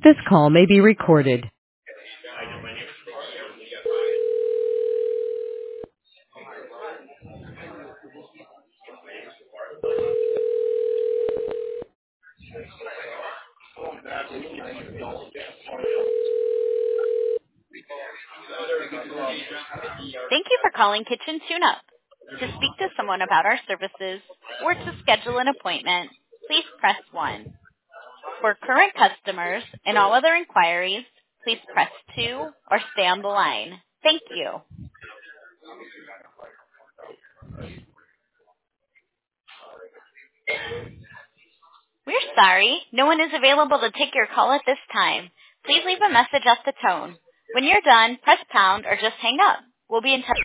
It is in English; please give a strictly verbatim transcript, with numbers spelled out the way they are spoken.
This call may be recorded. Thank you for calling Kitchen Tune-Up. To speak to someone about our services or to schedule an appointment, please press one. For current customers and all other inquiries, please press two or stay on the line. Thank you. We're sorry, no one is available to take your call at this time. Please leave a message at the tone. When you're done, press pound or just hang up. We'll be in touch.